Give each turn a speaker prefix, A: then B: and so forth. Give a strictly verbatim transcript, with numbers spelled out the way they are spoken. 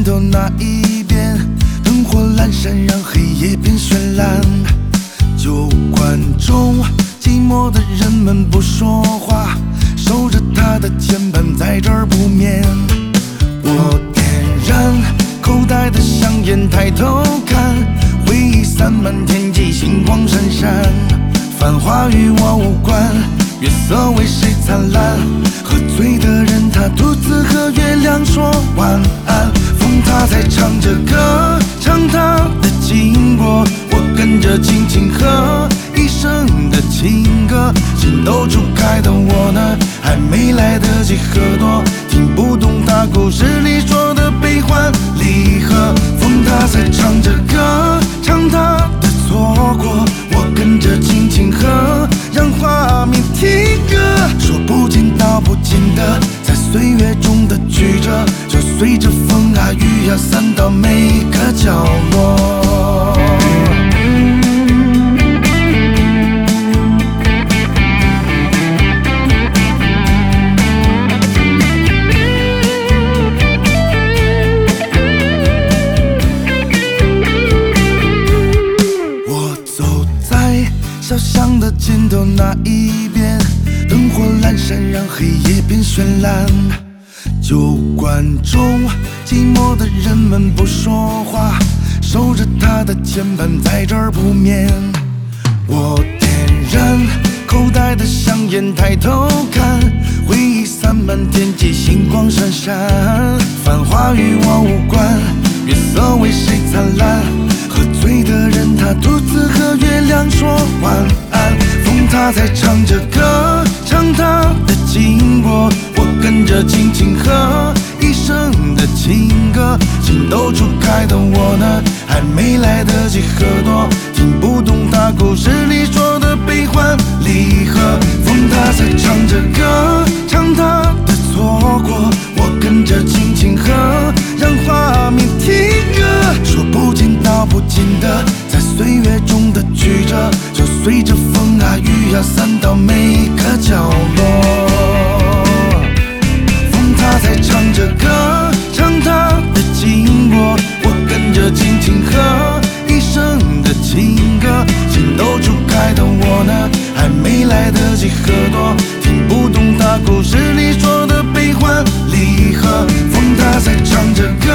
A: 头那一边，灯火阑珊，让黑夜变绚烂。酒馆中，寂寞的人们不说话，守着他的牵绊，在这儿不眠。我点燃口袋的香烟，抬头看，回忆散满天际，星光闪闪。繁华与我无关，月色为谁灿烂？喝醉的人，他独自和月亮说晚安。风它在唱着歌，唱它的经过，我跟着轻轻和一生的情歌。情窦初开的我呢，还没来得及喝多，听不懂他故事里说的悲欢离合。风它在唱着歌，唱它的错过，我跟着轻轻和，让画面停格。说不尽道不尽的，在岁月中的曲折，就随着风啊雨啊散到每个角落。我走在小巷的尽头那一边，灯火阑珊，让黑夜变绚烂。酒馆中，寂寞的人们不说话，守着他的牵绊，在这儿不眠。我点燃口袋的香烟，抬头看，回忆散满天际，星光闪闪。繁华与我无关，月色为谁灿烂？喝醉的人，他独自和月亮说晚安。风它在唱着歌，唱它的经过，我跟着轻轻和一生的情歌。情窦初开的我呢，还没来得及喝多，听不懂他故事里说的悲欢离合。风它在唱着歌，唱它的错过，我跟着轻轻和，让画面停格。说不尽道不尽的，在岁月中的曲折，就随着风啊雨啊散到每个角落。风它在唱着歌，唱它的经过，我跟着轻轻和一生的情歌。情窦初开的我呢，还没来得及喝多，听不懂他故事里说的悲欢离合。风它在唱着歌，